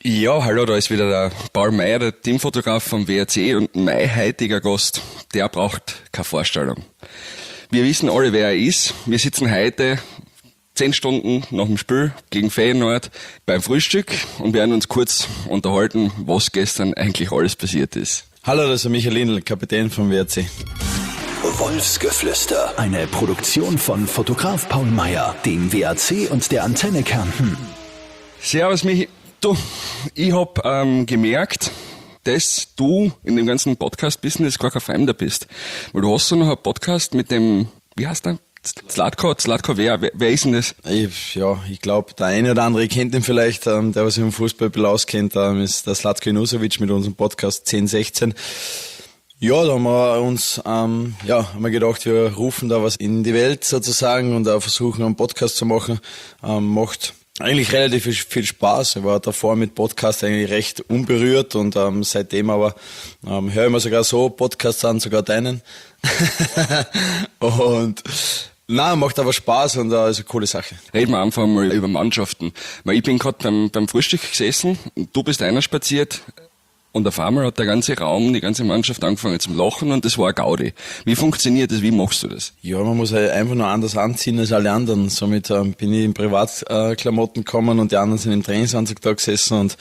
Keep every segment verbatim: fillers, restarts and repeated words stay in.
Ja, hallo, da ist wieder der Paul Meyer, der Teamfotograf vom W R C und mein heutiger Gast, der braucht keine Vorstellung. Wir wissen alle, wer er ist. Wir sitzen heute zehn Stunden nach dem Spiel gegen Feyenoord beim Frühstück und werden uns kurz unterhalten, was gestern eigentlich alles passiert ist. Hallo, das ist Michael Lindl, Kapitän vom W R C. Wolfsgeflüster. Eine Produktion von Fotograf Paul Meyer, dem W R C und der Antenne Kärnten. Servus Michi. Du, ich hab ähm, gemerkt, dass du in dem ganzen Podcast-Business gar kein Fremder bist. Weil du hast so noch einen Podcast mit dem, wie heißt der? Zlatko, Zlatko, wer, wer, wer ist denn das? Ich, ja, ich glaube, der eine oder andere kennt ihn vielleicht, ähm, der was sich im Fußball auskennt, ähm, ist der Zlatko Inusovic mit unserem Podcast zehn sechzehn. Ja, da haben wir uns, ähm, ja, haben wir gedacht, wir rufen da was in die Welt sozusagen und auch versuchen, einen Podcast zu machen. Ähm, macht eigentlich relativ viel, viel Spaß. Ich war davor mit Podcast eigentlich recht unberührt und ähm, seitdem aber ähm, höre ich mir sogar so Podcasts an, sogar deinen. und na, macht aber Spaß und äh, ist eine coole Sache. Reden wir einfach mal über Mannschaften. Weil ich bin gerade beim, beim Frühstück gesessen, du bist einer spaziert und auf einmal hat der ganze Raum, die ganze Mannschaft angefangen zum Lachen und das war eine Gaudi. Wie funktioniert das? Wie machst du das? Ja, man muss halt einfach nur anders anziehen als alle anderen. Somit ähm, bin ich in Privatklamotten gekommen und die anderen sind im Trainingsanzug da gesessen und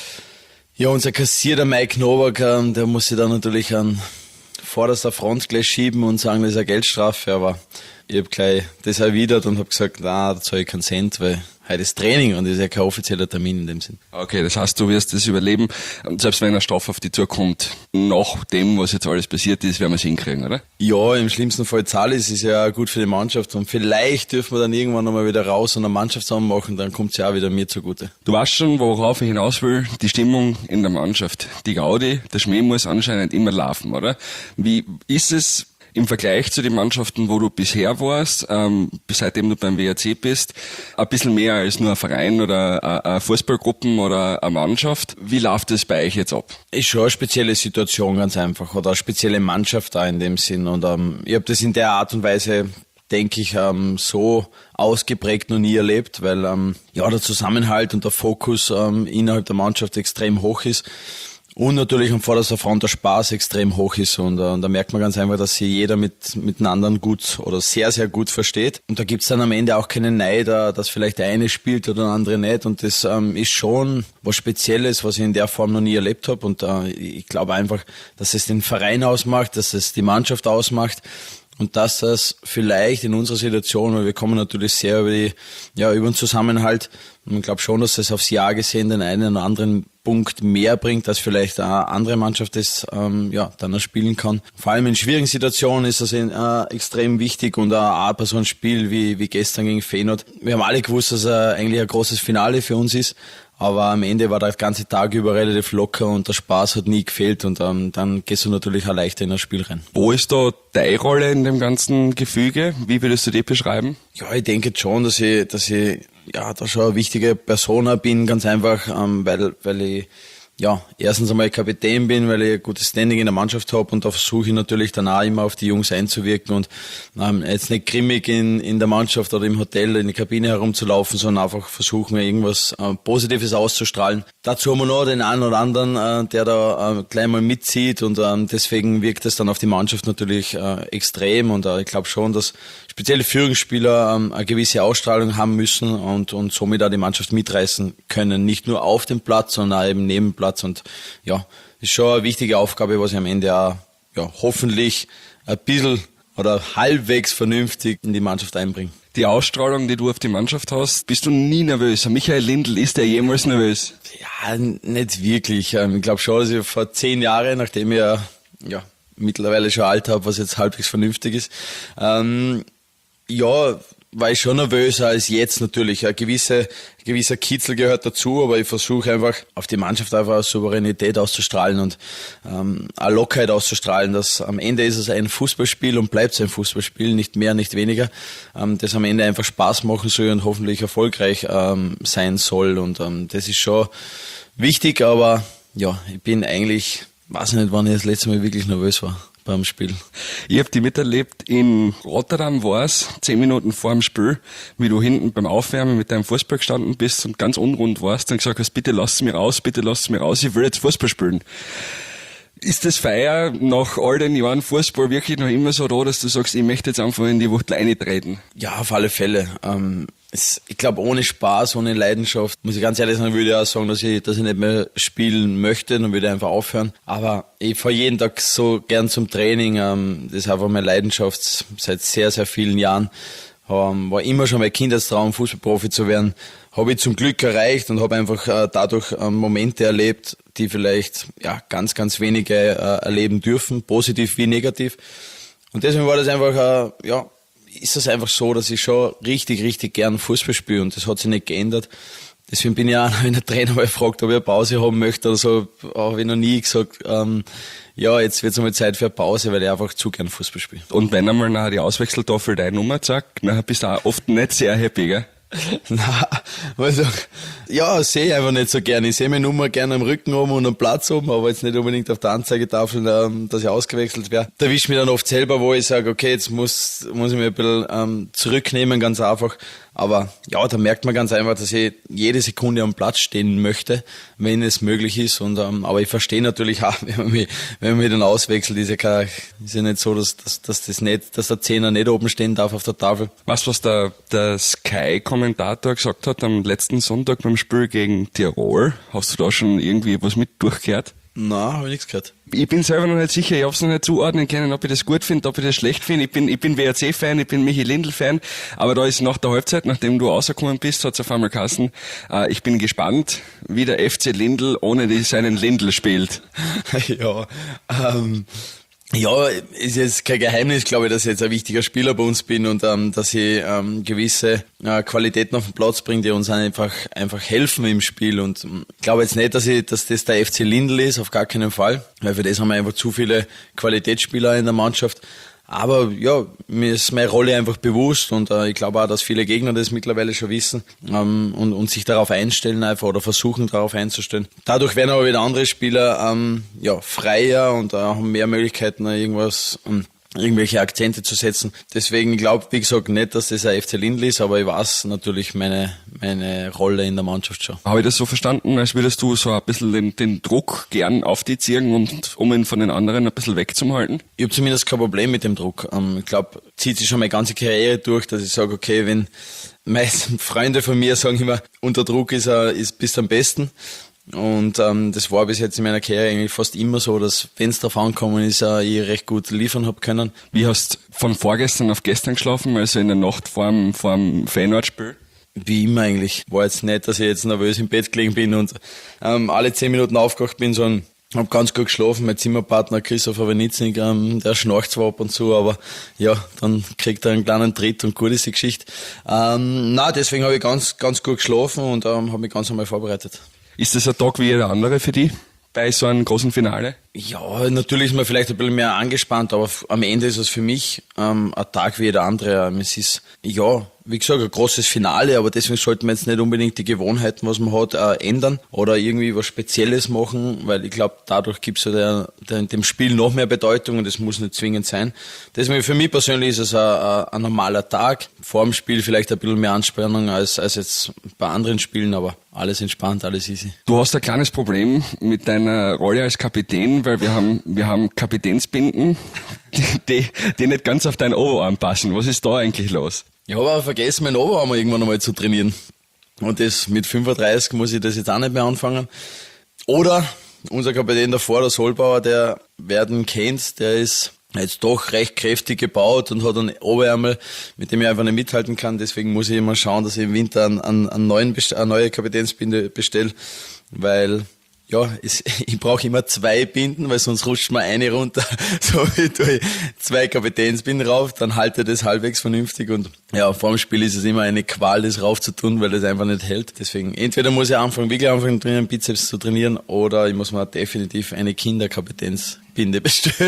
ja, unser Kassier, der Mike Nowak, ähm, der muss sich dann natürlich an vorderster Front gleich schieben und sagen, das ist eine Geldstrafe, aber ich habe gleich das erwidert und habe gesagt, na, da zahle ich keinen Cent, weil heute ist Training und das ist ja kein offizieller Termin in dem Sinn. Okay, das heißt, du wirst das überleben, selbst wenn eine Strafe auf dich zukommt, nach dem, was jetzt alles passiert ist, werden wir es hinkriegen, oder? Ja, im schlimmsten Fall zahle ich, es ist ja gut für die Mannschaft und vielleicht dürfen wir dann irgendwann nochmal wieder raus und eine Mannschaft zusammen machen, dann kommt es ja auch wieder mir zugute. Du weißt schon, worauf ich hinaus will, die Stimmung in der Mannschaft. Die Gaudi, der Schmäh muss anscheinend immer laufen, oder? Wie ist es im Vergleich zu den Mannschaften, wo du bisher warst, ähm, seitdem du beim W R C bist, ein bisschen mehr als nur ein Verein oder eine Fußballgruppen oder eine Mannschaft. Wie läuft das bei euch jetzt ab? Ist schon eine spezielle Situation ganz einfach oder eine spezielle Mannschaft da in dem Sinn und ähm, ich habe das in der Art und Weise, denke ich, ähm, so ausgeprägt noch nie erlebt, weil ähm, ja der Zusammenhalt und der Fokus ähm, innerhalb der Mannschaft extrem hoch ist. Und natürlich am vorderster Front der Spaß extrem hoch ist und, äh, und da merkt man ganz einfach, dass sich jeder mit miteinander gut oder sehr, sehr gut versteht. Und da gibt's dann am Ende auch keinen Neid, äh, dass vielleicht der eine spielt oder der andere nicht. Und das ähm, ist schon was Spezielles, was ich in der Form noch nie erlebt habe. Und äh, ich glaube einfach, dass es den Verein ausmacht, dass es die Mannschaft ausmacht. Und dass das vielleicht in unserer Situation, weil wir kommen natürlich sehr über die, ja, über den Zusammenhalt. Und ich glaube schon, dass das aufs Jahr gesehen den einen oder anderen Punkt mehr bringt, als vielleicht eine andere Mannschaft das, ähm, ja, dann noch spielen kann. Vor allem in schwierigen Situationen ist das äh, extrem wichtig und auch bei so einem Spiel wie, wie gestern gegen Feyenoord. Wir haben alle gewusst, dass er eigentlich ein großes Finale für uns ist. Aber am Ende war der ganze Tag über relativ locker und der Spaß hat nie gefehlt und ähm, dann gehst du natürlich auch leichter in das Spiel rein. Wo ist da deine Rolle in dem ganzen Gefüge? Wie würdest du die beschreiben? Ja, ich denke schon, dass ich, dass ich ja da schon eine wichtige Persona bin, ganz einfach, ähm, weil, weil ich ja, erstens einmal Kapitän bin, weil ich ein gutes Standing in der Mannschaft habe und da versuche ich natürlich dann auch immer auf die Jungs einzuwirken und ähm, jetzt nicht grimmig in, in der Mannschaft oder im Hotel in die Kabine herumzulaufen, sondern einfach versuchen, irgendwas äh, Positives auszustrahlen. Dazu haben wir noch den einen oder anderen, äh, der da äh, gleich mal mitzieht und ähm, deswegen wirkt es dann auf die Mannschaft natürlich äh, extrem und äh, ich glaube schon, dass spezielle Führungsspieler ähm, eine gewisse Ausstrahlung haben müssen und, und somit auch die Mannschaft mitreißen können, nicht nur auf dem Platz, sondern auch eben neben dem Platz. Und ja, ist schon eine wichtige Aufgabe, was ich am Ende auch ja, hoffentlich ein bisschen oder halbwegs vernünftig in die Mannschaft einbringe. Die Ausstrahlung, die du auf die Mannschaft hast, bist du nie nervös? Michael Lindl, ist der jemals nervös? Ja, nicht wirklich. Ich glaube schon, dass ich vor zehn Jahren, nachdem ich ja, ja mittlerweile schon alt habe, was jetzt halbwegs vernünftig ist, ähm, ja, war ich schon nervöser als jetzt natürlich. Ein gewisser, ein gewisser Kitzel gehört dazu, aber ich versuche einfach auf die Mannschaft einfach eine Souveränität auszustrahlen und ähm, eine Lockerheit auszustrahlen. Dass am Ende ist es ein Fußballspiel und bleibt es ein Fußballspiel, nicht mehr, nicht weniger. Ähm, das am Ende einfach Spaß machen soll und hoffentlich erfolgreich ähm, sein soll. Und ähm, das ist schon wichtig, aber ja, ich bin eigentlich, weiß nicht, wann ich das letzte Mal wirklich nervös war. beim Spiel. Ich habe die miterlebt, in Rotterdam war's, zehn Minuten vor dem Spiel, wie du hinten beim Aufwärmen mit deinem Fußball gestanden bist und ganz unrund warst und gesagt hast, bitte lasst mir raus, bitte lasst mir raus, ich will jetzt Fußball spielen. Ist das Feier nach all den Jahren Fußball wirklich noch immer so da, dass du sagst, ich möchte jetzt einfach in die Wucht reintreten? Ja, auf alle Fälle. Ähm, es, ich glaube, ohne Spaß, ohne Leidenschaft, muss ich ganz ehrlich sagen, würde ich auch sagen, dass ich, dass ich nicht mehr spielen möchte, dann würde ich einfach aufhören. Aber ich fahre jeden Tag so gern zum Training. Ähm, das ist einfach meine Leidenschaft seit sehr, sehr vielen Jahren. Ähm, war immer schon mein Kindheitstraum, Fußballprofi zu werden. Habe ich zum Glück erreicht und habe einfach äh, dadurch äh, Momente erlebt, die vielleicht ja ganz, ganz wenige äh, erleben dürfen, positiv wie negativ. Und deswegen war das einfach, äh, ja, ist das einfach so, dass ich schon richtig, richtig gern Fußball spiele und das hat sich nicht geändert. Deswegen bin ich auch, wenn der Trainer mal fragt, ob ich eine Pause haben möchte oder so, habe ich noch nie gesagt, ähm, ja, jetzt wird es einmal Zeit für eine Pause, weil ich einfach zu gern Fußball spiele. Und wenn einmal nachher die Auswechseltafel deine Nummer sagt, nachher bist du auch oft nicht sehr happy, gell? Nein, also, ja, sehe ich einfach nicht so gerne. Ich sehe meine Nummer gerne am Rücken oben und am Platz oben, aber jetzt nicht unbedingt auf der Anzeigetafel, ähm, dass ich ausgewechselt werde. Da erwischt mich dann oft selber, wo ich sage, okay, jetzt muss, muss ich mich ein bisschen ähm, zurücknehmen, ganz einfach. Aber ja, da merkt man ganz einfach, dass ich jede Sekunde am Platz stehen möchte, wenn es möglich ist. Und ähm, aber ich verstehe natürlich auch, wenn man mich, wenn man mich dann auswechselt, ist ja, kein, ist ja nicht so, dass, dass, dass das nicht, dass der Zehner nicht oben stehen darf auf der Tafel. Weißt du, was der, der Sky-Kommentator gesagt hat am letzten Sonntag beim Spiel gegen Tirol? Hast du da schon irgendwie was mit durchgehört? Nein, habe ich nichts gehört. Ich bin selber noch nicht sicher, ich habe es noch nicht zuordnen können, ob ich das gut finde, ob ich das schlecht finde. Ich bin, ich bin W R C-Fan, ich bin Michi Lindl-Fan, aber da ist nach der Halbzeit, nachdem du rausgekommen bist, hat es auf einmal geheißen, äh, ich bin gespannt, wie der F C Lindl ohne die, seinen Lindl spielt. Ja, ähm... Ja, ist jetzt kein Geheimnis, glaube ich, dass ich jetzt ein wichtiger Spieler bei uns bin und ähm, dass ich ähm, gewisse äh, Qualitäten auf den Platz bringe, die uns einfach einfach helfen im Spiel. Und ähm, ich glaube jetzt nicht, dass ich, dass das der F C Lindl ist, auf gar keinen Fall, weil für das haben wir einfach zu viele Qualitätsspieler in der Mannschaft. Aber ja, mir ist meine Rolle einfach bewusst und äh, ich glaube auch, dass viele Gegner das mittlerweile schon wissen ähm, und, und sich darauf einstellen einfach oder versuchen darauf einzustellen. Dadurch werden aber wieder andere Spieler ähm, ja freier und äh, haben mehr Möglichkeiten, irgendwas ähm, irgendwelche Akzente zu setzen. Deswegen, ich glaube, wie gesagt, nicht, dass das ein F C Lindl ist, aber ich weiß natürlich meine meine Rolle in der Mannschaft schon. Habe ich das so verstanden, als würdest du so ein bisschen den, den Druck gern auf dich ziehen und um ihn von den anderen ein bisschen wegzuhalten? Ich habe zumindest kein Problem mit dem Druck. Ich glaube, zieht sich schon meine ganze Karriere durch, dass ich sage, okay, wenn meist Freunde von mir sagen immer, unter Druck ist er, ist bist am besten. Und ähm, das war bis jetzt in meiner Karriere eigentlich fast immer so, dass wenn es darauf angekommen ist, äh, ich recht gut liefern hab können. Wie hast du von vorgestern auf gestern geschlafen, also in der Nacht vor dem, vor dem Feyenoord-Spiel? Wie immer eigentlich. War jetzt nicht, dass ich jetzt nervös im Bett gelegen bin und ähm, alle zehn Minuten aufgewacht bin, sondern hab ganz gut geschlafen. Mein Zimmerpartner Christopher Wenitznig, ähm, der schnarcht zwar ab und zu, aber ja, dann kriegt er einen kleinen Tritt und gut ist die Geschichte. Ähm, na, deswegen habe ich ganz, ganz gut geschlafen und ähm, habe mich ganz einmal vorbereitet. Ist das ein Tag wie jeder andere für dich bei so einem großen Finale? Ja, natürlich ist man vielleicht ein bisschen mehr angespannt, aber am Ende ist es für mich ähm, ein Tag wie jeder andere. Es ist, ja, wie gesagt, ein großes Finale, aber deswegen sollten wir jetzt nicht unbedingt die Gewohnheiten, was man hat, äh, ändern oder irgendwie was Spezielles machen, weil ich glaube, dadurch gibt es ja der, der, dem Spiel noch mehr Bedeutung und das muss nicht zwingend sein. Deswegen für mich persönlich ist es ein, ein, ein normaler Tag. Vor dem Spiel vielleicht ein bisschen mehr Anspannung als, als jetzt bei anderen Spielen, aber alles entspannt, alles easy. Du hast ein kleines Problem mit deiner Rolle als Kapitän, weil wir haben, wir haben Kapitänsbinden, die, die nicht ganz auf deinen Oberarm passen. Was ist da eigentlich los? Ich habe aber vergessen, meinen Oberarm irgendwann einmal zu trainieren. Und das mit fünfunddreißig muss ich das jetzt auch nicht mehr anfangen. Oder unser Kapitän davor, der Solbauer, der werden kennt, der ist jetzt doch recht kräftig gebaut und hat einen Oberärmel, mit dem ich einfach nicht mithalten kann. Deswegen muss ich immer schauen, dass ich im Winter einen, einen, einen neuen, eine neue Kapitänsbinde bestelle, weil ja, es, ich brauche immer zwei Binden, weil sonst rutscht mir eine runter. So wie tue ich zwei Kapitänsbinden rauf, dann halte ich das halbwegs vernünftig und ja, vor dem Spiel ist es immer eine Qual, das rauf zu tun, weil das einfach nicht hält. Deswegen, entweder muss ich anfangen, wirklich anfangen, trainieren, Bizeps zu trainieren, oder ich muss mir definitiv eine Kinderkapitänsbinde Binde bestellen.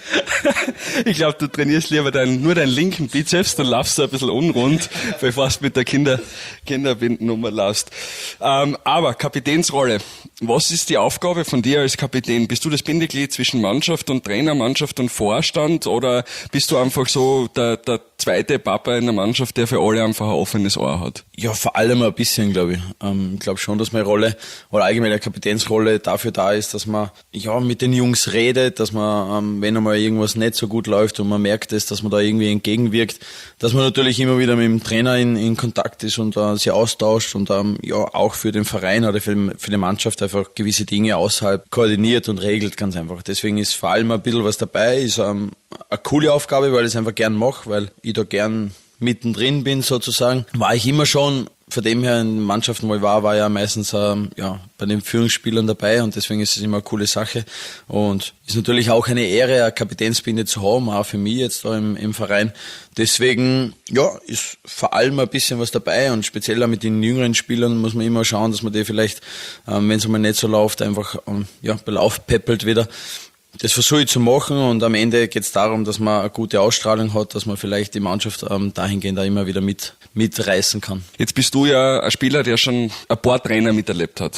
Ich glaube, du trainierst lieber dein, nur deinen linken Bizeps, dann laufst du ein bisschen unrund, bevor du mit der Kinder, Kinderbindennummer laufst. Ähm, aber Kapitänsrolle. Was ist die Aufgabe von dir als Kapitän? Bist du das Bindeglied zwischen Mannschaft und Trainer, Mannschaft und Vorstand, oder bist du einfach so der, der zweite Papa in der Mannschaft, der für alle einfach ein offenes Ohr hat? Ja, vor allem ein bisschen, glaube ich. Ähm, ich glaube schon, dass meine Rolle oder allgemein eine Kapitänsrolle dafür da ist, dass man ja mit den Jungs redet, dass man, ähm, wenn einmal irgendwas nicht so gut läuft und man merkt es, dass man da irgendwie entgegenwirkt, dass man natürlich immer wieder mit dem Trainer in, in Kontakt ist und äh, sich austauscht und ähm, ja auch für den Verein oder für, für die Mannschaft einfach gewisse Dinge außerhalb koordiniert und regelt, ganz einfach. Deswegen ist vor allem ein bisschen was dabei, ist ähm, eine coole Aufgabe, weil ich es einfach gern mache, weil ich da gern mittendrin bin sozusagen. War ich immer schon, von dem her in Mannschaften, wo ich war, war ja meistens ähm, ja, bei den Führungsspielern dabei und deswegen ist es immer eine coole Sache und ist natürlich auch eine Ehre, eine Kapitänsbinde zu haben, auch für mich jetzt da im, im Verein. Deswegen, ja, ist vor allem ein bisschen was dabei und speziell auch mit den jüngeren Spielern muss man immer schauen, dass man die vielleicht, ähm, wenn es mal nicht so läuft, einfach ähm, ja, ein bisschen aufpeppelt wieder. Das versuche ich zu machen und am Ende geht es darum, dass man eine gute Ausstrahlung hat, dass man vielleicht die Mannschaft ähm, dahingehend auch immer wieder mit, mitreißen kann. Jetzt bist du ja ein Spieler, der schon ein paar Trainer miterlebt hat.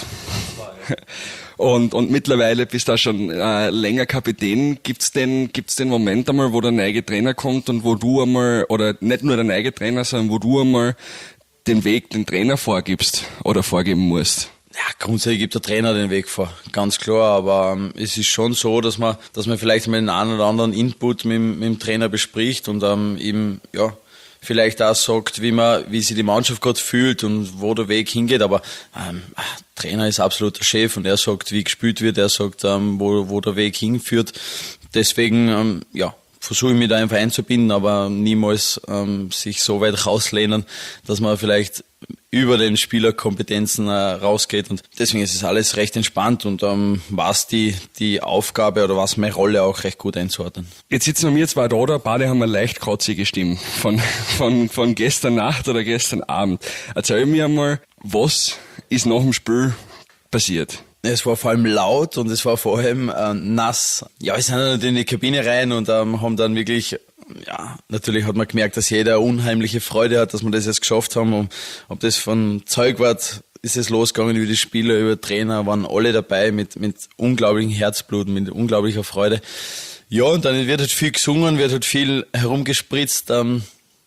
Und, und mittlerweile bist du auch schon äh, länger Kapitän. Gibt's denn, gibt's den Moment einmal, wo der neue Trainer kommt und wo du einmal, oder nicht nur der neue Trainer, sondern wo du einmal den Weg, den Trainer vorgibst oder vorgeben musst? Ja, grundsätzlich gibt der Trainer den Weg vor, ganz klar, aber ähm, es ist schon so, dass man, dass man vielleicht mal den einen oder anderen Input mit, mit dem Trainer bespricht und ähm, eben, ja, vielleicht auch sagt, wie man, wie sich die Mannschaft gerade fühlt und wo der Weg hingeht, aber ähm, Trainer ist absolut der Chef und er sagt, wie gespielt wird, er sagt, ähm, wo, wo der Weg hinführt, deswegen, ähm, ja, versuche ich mich da einfach einzubinden, aber niemals ähm, sich so weit rauslehnen, dass man vielleicht über den Spielerkompetenzen äh, rausgeht und deswegen ist es alles recht entspannt und ähm, was die die Aufgabe oder was meine Rolle auch recht gut einzuordnen. Jetzt sitzen wir zwei da, da beide haben eine leicht kratzige Stimme von, von, von gestern Nacht oder gestern Abend. Erzähl mir einmal, was ist nach dem Spiel passiert? Es war vor allem laut und es war vor allem äh, nass. Ja, wir sind dann in die Kabine rein und ähm, haben dann wirklich, ja, natürlich hat man gemerkt, dass jeder unheimliche Freude hat, dass wir das jetzt geschafft haben. Und ob das von Zeugwart ist es losgegangen, über die Spieler, über Trainer, waren alle dabei mit, mit unglaublichem Herzblut, mit unglaublicher Freude. Ja, und dann wird halt viel gesungen, wird halt viel herumgespritzt. Ähm,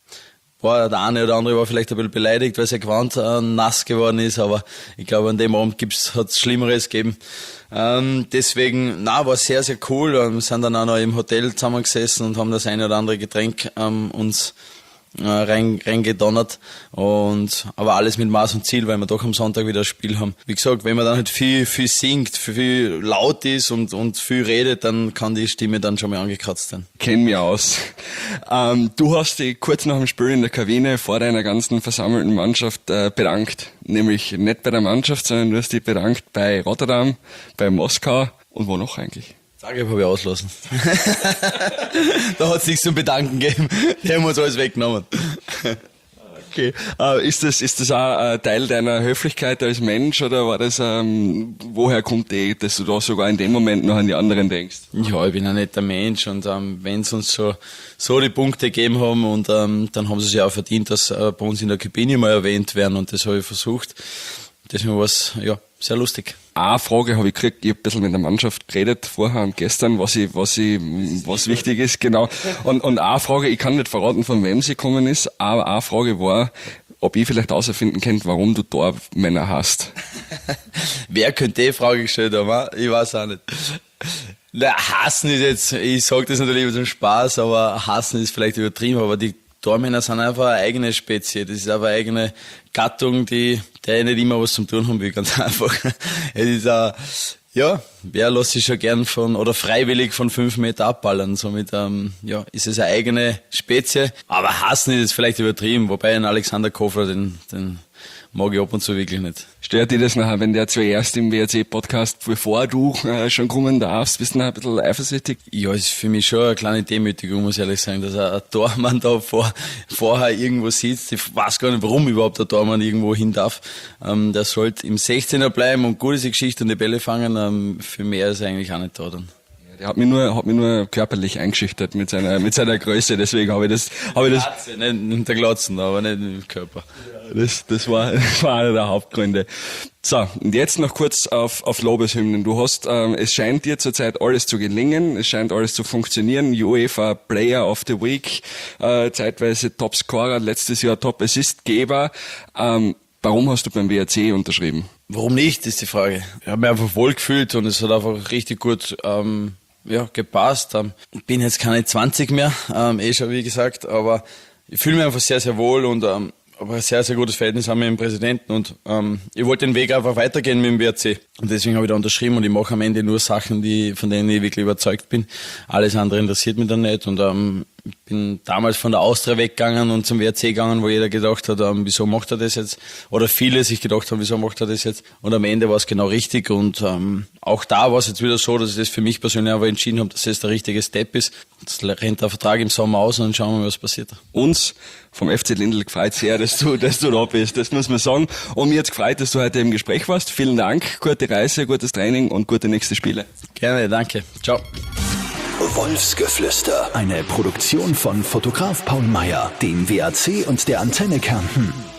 War der eine oder andere war vielleicht ein bisschen beleidigt, weil sein Gewand äh, nass geworden ist, aber ich glaube, an dem Abend gibt's, hat's Schlimmeres gegeben. Ähm, deswegen, na, war sehr, sehr cool. Wir sind dann auch noch im Hotel zusammengesessen und haben das eine oder andere Getränk ähm, uns äh, rein, reingedonnert. Und, aber alles mit Maß und Ziel, weil wir doch am Sonntag wieder ein Spiel haben. Wie gesagt, wenn man dann halt viel, viel singt, viel laut ist und, und viel redet, dann kann die Stimme dann schon mal angekratzt sein. Kenn mich aus. Ähm, du hast dich kurz nach dem Spiel in der Kabine vor deiner ganzen versammelten Mannschaft äh, bedankt. Nämlich nicht bei der Mannschaft, sondern du hast dich bedankt bei Rotterdam, bei Moskau und wo noch eigentlich? Zagreb habe ich auslassen. Da hat es nichts zum Bedanken gegeben. Die haben uns alles weggenommen. Okay. Äh, ist das, ist das auch ein Teil deiner Höflichkeit als Mensch oder war das, ähm, woher kommt die, dass du da sogar in dem Moment noch an die anderen denkst? Ja, ich bin ein netter Mensch und ähm, wenn sie uns so, so die Punkte gegeben haben und ähm, dann haben sie sich auch verdient, dass äh, bei uns in der Kabine mal erwähnt werden und das habe ich versucht. Deswegen war es, ja, sehr lustig. Eine Frage habe ich gekriegt, ich habe ein bisschen mit der Mannschaft geredet, vorher und gestern, was ich, was ich, was wichtig ist, genau. Und, und eine Frage, ich kann nicht verraten, von wem sie gekommen ist, aber eine Frage war, ob ich vielleicht herausfinden könnte, warum du Tormänner hast. Wer könnte die Frage gestellt haben? Ich weiß auch nicht. Na, hassen ist jetzt, ich sage das natürlich zum Spaß, aber hassen ist vielleicht übertrieben, aber die Tormänner sind einfach eine eigene Spezie, das ist einfach eine eigene Gattung, die, der nicht immer was zum tun haben will, ganz einfach. Es ist auch, ja, wer lässt sich schon gern von, oder freiwillig von fünf Meter abballern, somit, ähm, ja, ist es eine eigene Spezie, aber hassen ist es vielleicht übertrieben, wobei ein Alexander Kofler, den, den mag ich ab und zu wirklich nicht. Stört dir das nachher, wenn der zuerst im W R C-Podcast, bevor du äh, schon kommen darfst, bist du nachher ein bisschen eifersüchtig? Ja, ist für mich schon eine kleine Demütigung, muss ich ehrlich sagen, dass ein Tormann da vor, vorher irgendwo sitzt. Ich weiß gar nicht, warum überhaupt der Tormann irgendwo hin darf. Ähm, der sollte im sechzehner bleiben und gut ist die Geschichte und die Bälle fangen. Ähm, für mehr ist er eigentlich auch nicht da dann. Er hat mich nur, hat mich nur körperlich eingeschüchtert mit seiner, mit seiner Größe, deswegen habe ich das, habe ich das. Glatze, nicht in der Glatzen, aber nicht im Körper. Das, das war, das war einer der Hauptgründe. So, und jetzt noch kurz auf, auf Lobeshymnen. Du hast, ähm, es scheint dir zurzeit alles zu gelingen, es scheint alles zu funktionieren. UEFA Player of the Week, äh, zeitweise Topscorer, letztes Jahr Top Assistgeber. Ähm, warum hast du beim W R C unterschrieben? Warum nicht, ist die Frage. Ich habe mich einfach wohl gefühlt und es hat einfach richtig gut ähm, ja, gepasst. Ähm, ich bin jetzt keine zwanzig mehr, ähm, eh schon wie gesagt, aber ich fühle mich einfach sehr, sehr wohl und ähm, aber ein sehr, sehr gutes Verhältnis haben wir mit dem Präsidenten und ähm, ich wollte den Weg einfach weitergehen mit dem W R C. Und deswegen habe ich da unterschrieben und ich mache am Ende nur Sachen, die von denen ich wirklich überzeugt bin. Alles andere interessiert mich dann nicht und ähm, ich bin damals von der Austria weggegangen und zum W R C gegangen, wo jeder gedacht hat, ähm, wieso macht er das jetzt? Oder viele sich gedacht haben, wieso macht er das jetzt? Und am Ende war es genau richtig und ähm, auch da war es jetzt wieder so, dass ich das für mich persönlich einfach entschieden habe, dass das der richtige Step ist. Jetzt rennt der Vertrag im Sommer aus und dann schauen wir mal, was passiert. Uns vom F C Lindl gefreut sehr, dass du, dass du da bist, das muss man sagen. Und mir hat es gefreut, dass du heute im Gespräch warst. Vielen Dank, gute Reise, gutes Training und gute nächste Spiele. Gerne, danke. Ciao. Wolfsgeflüster, eine Produktion von Fotograf Paul Meyer, dem W R C und der Antenne Kärnten.